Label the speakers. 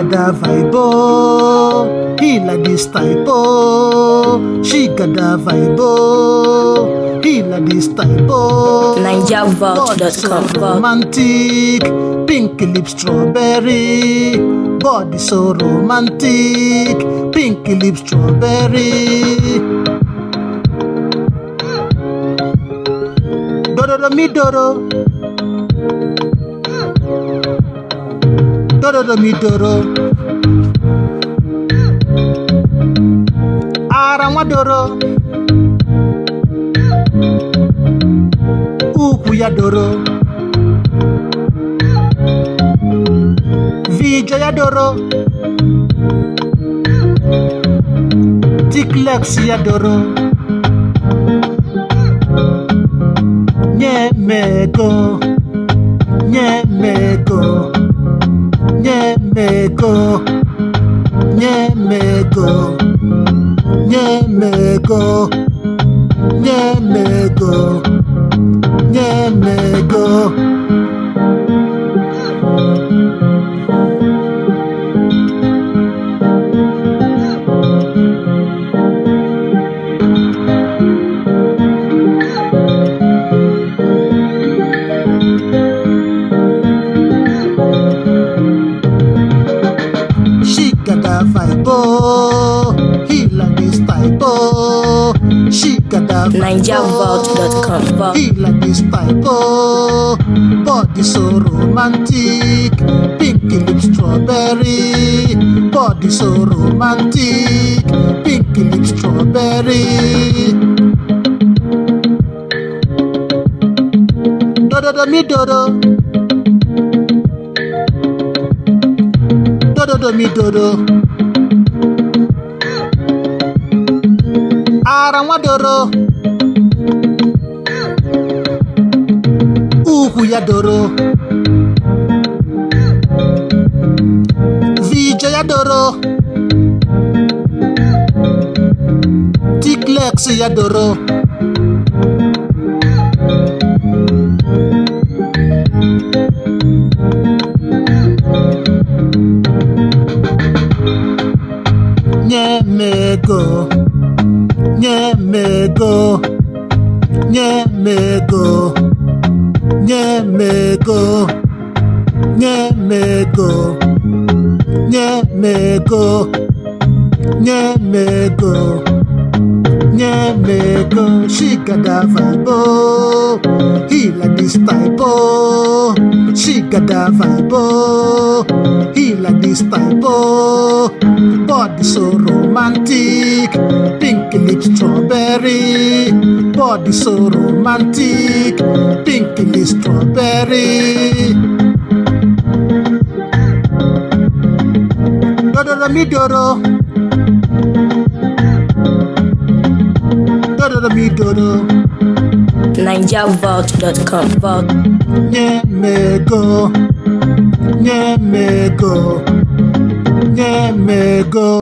Speaker 1: got that vibe, oh. He like this type, oh. She got that vibe, oh. He like this type, oh.
Speaker 2: NigerVault.com.
Speaker 1: So romantic, pink lip strawberry. Body so romantic, pink lip strawberry. Dodo mi dodo. Dodo mi dodo. Aranwa dodo. Uku ya dodo. Vijo ya dodo. Tiklex ya dodo. Nyemeko, nyemeko, nyemeko, nyemeko, nyemeko, nyemeko, nyemeko. Vibe, oh. He like this type, oh. She got that vibe,
Speaker 2: NigerVault.com.
Speaker 1: He like this type, oh. Body so romantic, pink lip strawberry. Body so romantic, pink lip strawberry. Dodo mi dodo. Dodo mi dodo. Aranwa dodo. Uhu ya dodo. Vijo ya dodo. Tiklex ya dodo. Nyemeko, nyemeko, nyemeko, nyemeko, nyemeko, nyemeko, nyemeko, nyemeko. She got that vibe, oh. He like this type, oh. She got that vibe, oh. He like this type, oh. Body so romantic, pink lip strawberry. Body so romantic, pink lip strawberry. Dodo mi dodo. Dodo mi dodo.
Speaker 2: NigerVault.com.
Speaker 1: Nyemeko, nyemeko, nyemeko.